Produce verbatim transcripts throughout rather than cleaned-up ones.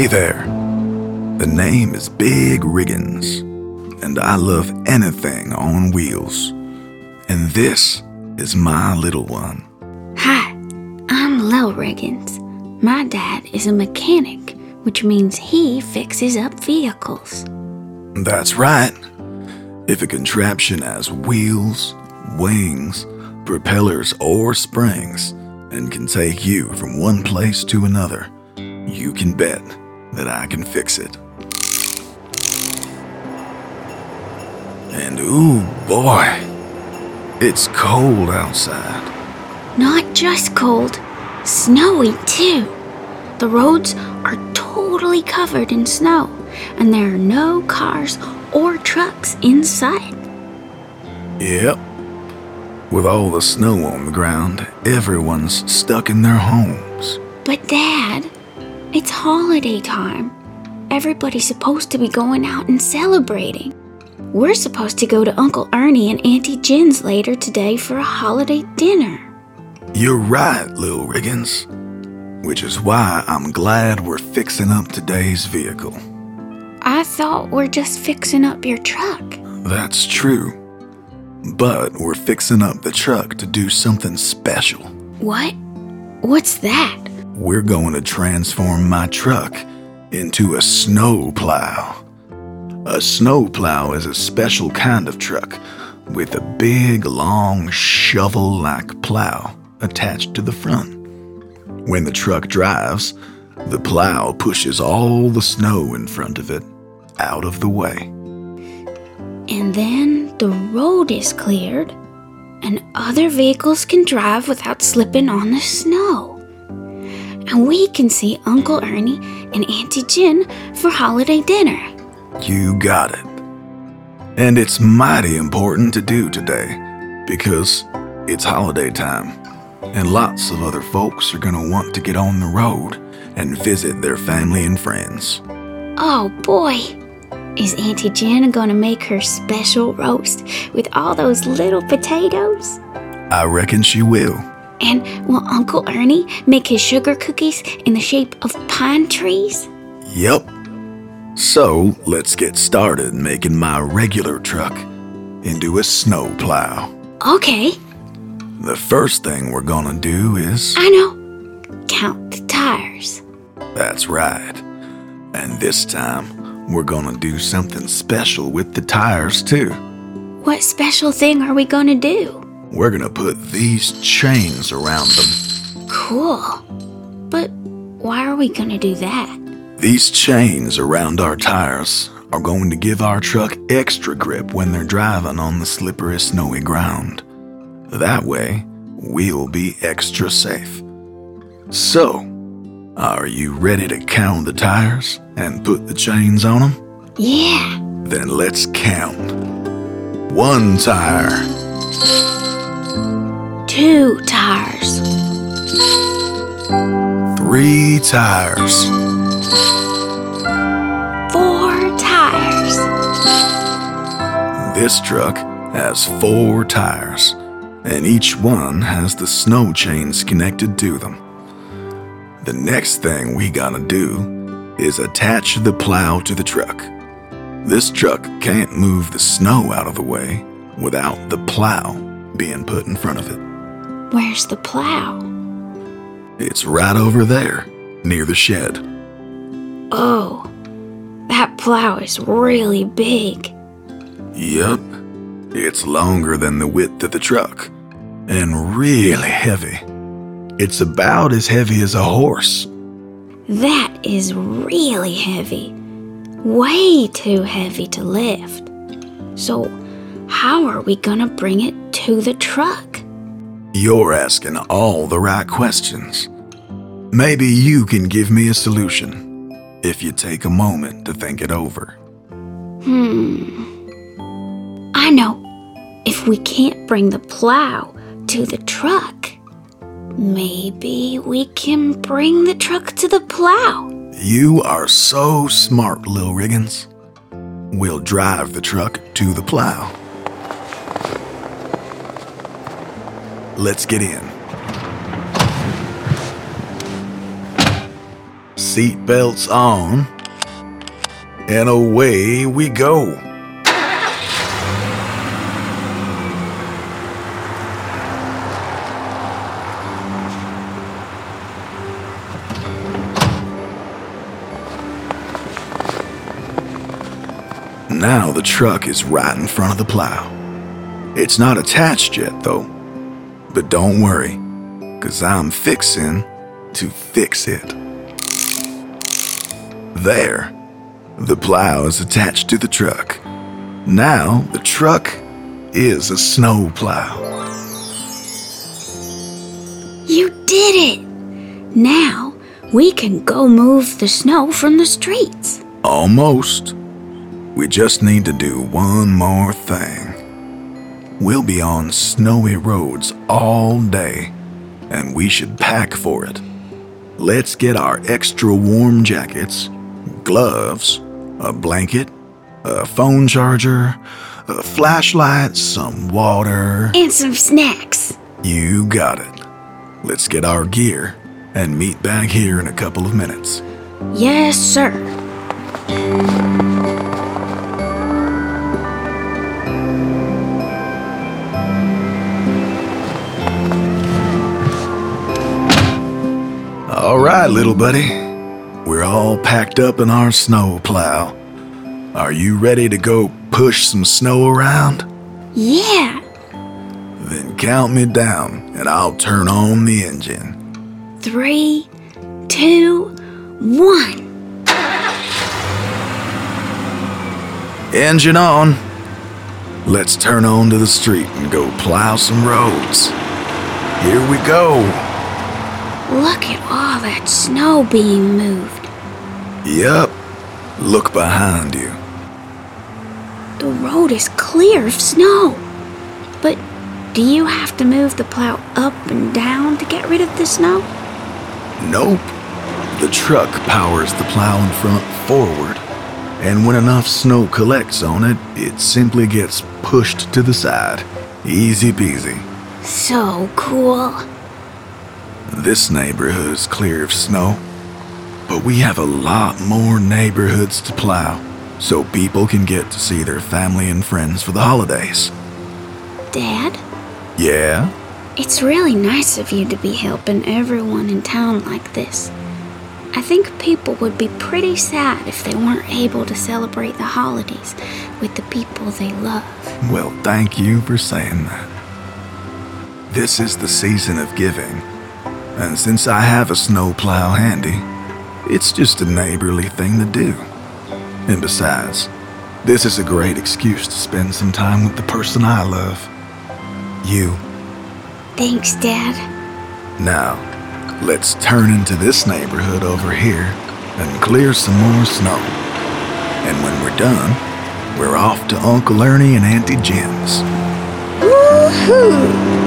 Hey there. The name is Big Riggins, and I love anything on wheels. And this is my little one. Hi, I'm Lil Riggins. My dad is a mechanic, which means he fixes up vehicles. That's right. If a contraption has wheels, wings, propellers, or springs, and can take you from one place to another, you can bet that I can fix it. And ooh boy, it's cold outside. Not just cold, snowy too. The roads are totally covered in snow, and there are no cars or trucks inside. Yep. With all the snow on the ground, everyone's stuck in their homes. But Dad, it's holiday time. Everybody's supposed to be going out and celebrating. We're supposed to go to Uncle Ernie and Auntie Jen's later today for a holiday dinner. You're right, Lil Riggins. Which is why I'm glad we're fixing up today's vehicle. I thought we're just fixing up your truck. That's true. But we're fixing up the truck to do something special. What? What's that? We're going to transform my truck into a snow plow. A snow plow is a special kind of truck with a big, long, shovel-like plow attached to the front. When the truck drives, the plow pushes all the snow in front of it out of the way. And then the road is cleared, and other vehicles can drive without slipping on the snow. And we can see Uncle Ernie and Auntie Jen for holiday dinner. You got it. And it's mighty important to do today, because it's holiday time, and lots of other folks are gonna want to get on the road and visit their family and friends. Oh boy! Is Auntie Jen gonna make her special roast with all those little potatoes? I reckon she will. And will Uncle Ernie make his sugar cookies in the shape of pine trees? Yep. So, let's get started making my regular truck into a snow plow. Okay. The first thing we're gonna do is... I know. Count the tires. That's right. And this time, we're gonna do something special with the tires, too. What special thing are we gonna do? We're gonna put these chains around them. Cool. But why are we gonna do that? These chains around our tires are going to give our truck extra grip when they're driving on the slippery, snowy ground. That way, we'll be extra safe. So, are you ready to count the tires and put the chains on them? Yeah. Then let's count. One tire. Two tires. Three tires. Four tires. This truck has four tires, and each one has the snow chains connected to them. The next thing we gotta do is attach the plow to the truck. This truck can't move the snow out of the way without the plow being put in front of it. Where's the plow? It's right over there, near the shed. Oh, that plow is really big. Yup, it's longer than the width of the truck, and really heavy. It's about as heavy as a horse. That is really heavy. Way too heavy to lift. So, how are we gonna bring it to the truck? You're asking all the right questions. Maybe you can give me a solution, if you take a moment to think it over. Hmm. I know. If we can't bring the plow to the truck, maybe we can bring the truck to the plow. You are so smart, Lil Riggins. We'll drive the truck to the plow. Let's get in. seatbelts on, and away we go. Now the truck is right in front of the plow. It's not attached yet, though. But don't worry, 'cause I'm fixin' to fix it. There, the plow is attached to the truck. Now the truck is a snow plow. You did it! Now we can go move the snow from the streets. Almost. We just need to do one more thing. We'll be on snowy roads all day, and we should pack for it. Let's get our extra warm jackets, gloves, a blanket, a phone charger, a flashlight, some water, And some snacks. You got it. Let's get our gear and meet back here in a couple of minutes. Yes, sir. All right, little buddy. We're all packed up in our snow plow. Are you ready to go push some snow around? Yeah. Then count me down and I'll turn on the engine. Three, two, one. Engine on. Let's turn onto the street and go plow some roads. Here we go. Look at all that snow being moved. Yup. Look behind you. The road is clear of snow. But do you have to move the plow up and down to get rid of the snow? Nope. The truck powers the plow in front forward, and when enough snow collects on it, it simply gets pushed to the side. Easy peasy. So cool. This neighborhood is clear of snow, but we have a lot more neighborhoods to plow, so people can get to see their family and friends for the holidays. Dad, Yeah? it's really nice of you to be helping everyone in town like this. I think people would be pretty sad if they weren't able to celebrate the holidays with the people they love. Well, thank you for saying that. This is the season of giving, and since I have a snowplow handy, it's just a neighborly thing to do. And besides, this is a great excuse to spend some time with the person I love. You. Thanks, Dad. Now, let's turn into this neighborhood over here and clear some more snow. And when we're done, we're off to Uncle Ernie and Auntie Jim's. Woohoo!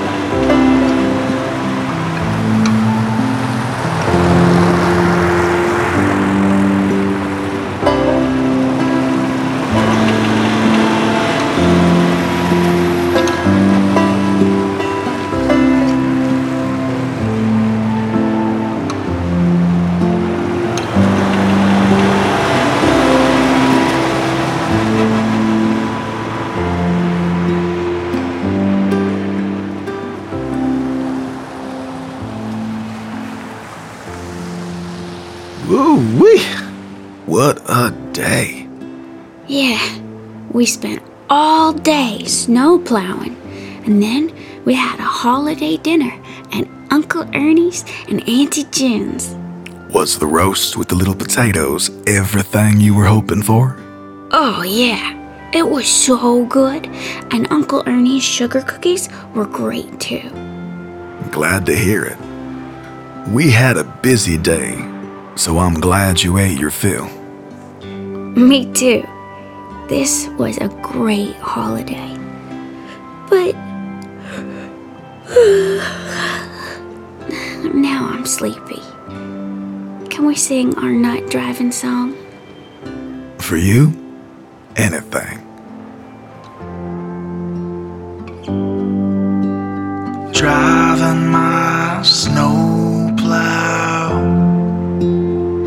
Woo-wee! What a day. Yeah, we spent all day snow plowing, and then we had a holiday dinner at Uncle Ernie's and Auntie Jim's. Was the roast with the little potatoes everything you were hoping for? Oh yeah, it was so good, and Uncle Ernie's sugar cookies were great too. Glad to hear it. We had a busy day, so I'm glad you ate your fill. Me too. This was a great holiday. But now I'm sleepy. Can we sing our night driving song? For you, anything. Driving my snowplow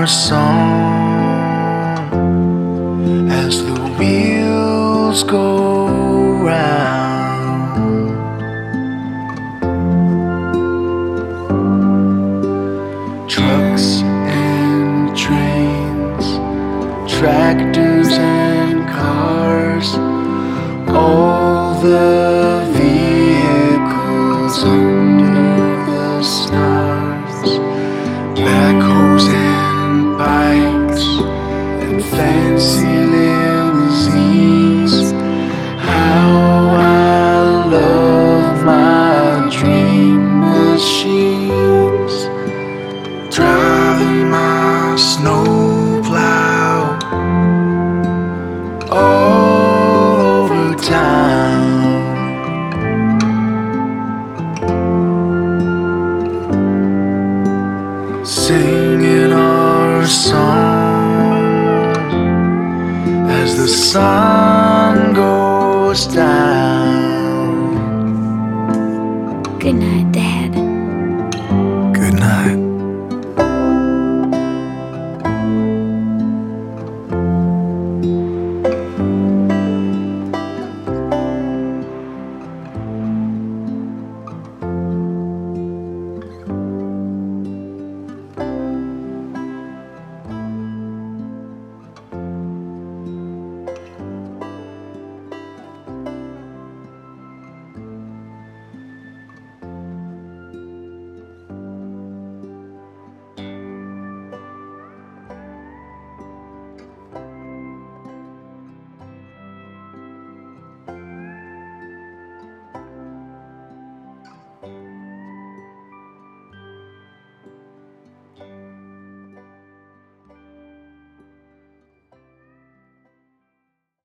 song as the wheels go round. Trucks and trains, tractors and cars, all the vehicles under the stars, backhoes and bikes and fancy limousines. How I love my dream machines, driving my snowplow all over town. Singing our song as the sun goes down. Good night, Dad.